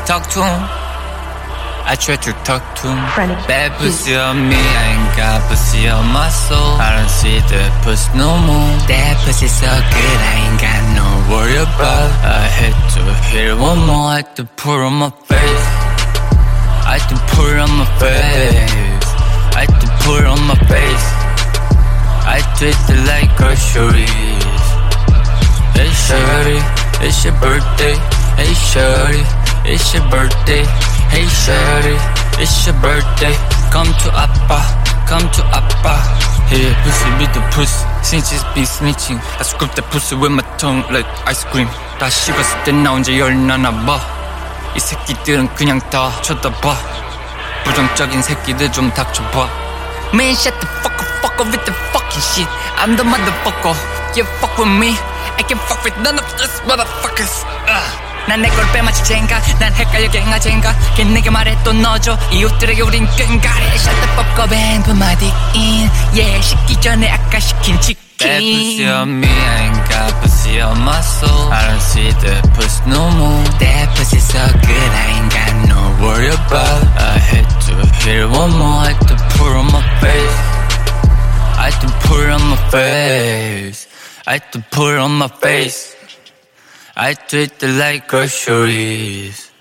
talk to him. I try to talk to him. Frantic. Bad pussy on me, I ain't got pussy on my soul. I don't see the pussy no more. That pussy so good, I ain't got no worry about. I had to hit it one more, I had to put on my face. I had to put it on my face. I had to put it on my face. I treat it like groceries. Hey shorty, it's your birthday. Hey shorty, it's your birthday. Hey shorty, it's your birthday. Come to Appa, come to Appa. Hey pussy be the pussy, snitches be snitching. I scoop the pussy with my tongue like ice cream. 다 식었을 땐 나 혼자 열나나 봐. 이 새끼들은 그냥 다 쳐다봐. 부정적인 새끼들 좀 닥쳐봐. Man shut the fuck up with the fucking shit. I'm the motherfucker, you fuck with me. I can fuck with none of these motherfuckers. 난 내 걸 빼맞힐 젠가. 난 헷갈려 갱아 젠가. 걔 내게 말해 또 넣어줘. 이웃들에게 우린 꽹가리. Shut the fuck up and put my dick in. Yeah 식기 전에 아까 시킨 치킨. That pussy on me, I ain't got pussy on my soul. I don't see the pussy no more. That pussy so good, I ain't got no worry about. I had to hit it one more, I had to put it on my face. I had to put it on my face. I had to put it on my face. I treat it like groceries.